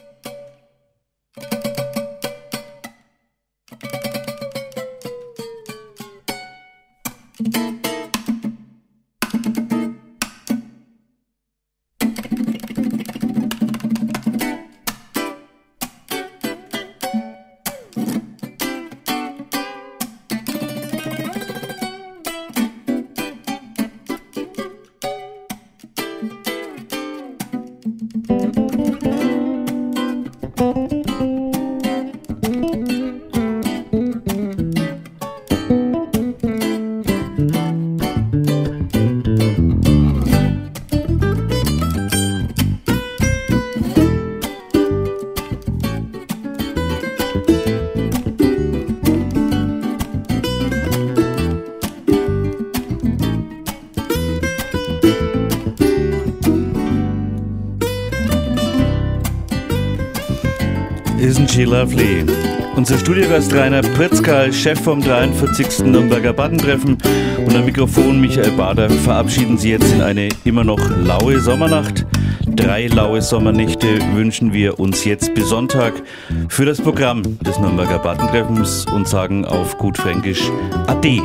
Isn't she lovely? Unser Studiogast Rainer Pritzkal, Chef vom dreiundvierzigsten Nürnberger Badentreffen, und am Mikrofon Michael Bader verabschieden Sie jetzt in eine immer noch laue Sommernacht. Drei laue Sommernächte wünschen wir uns jetzt bis Sonntag für das Programm des Nürnberger Badentreffens und sagen auf gut Fränkisch Ade.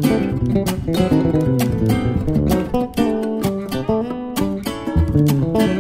Thank you.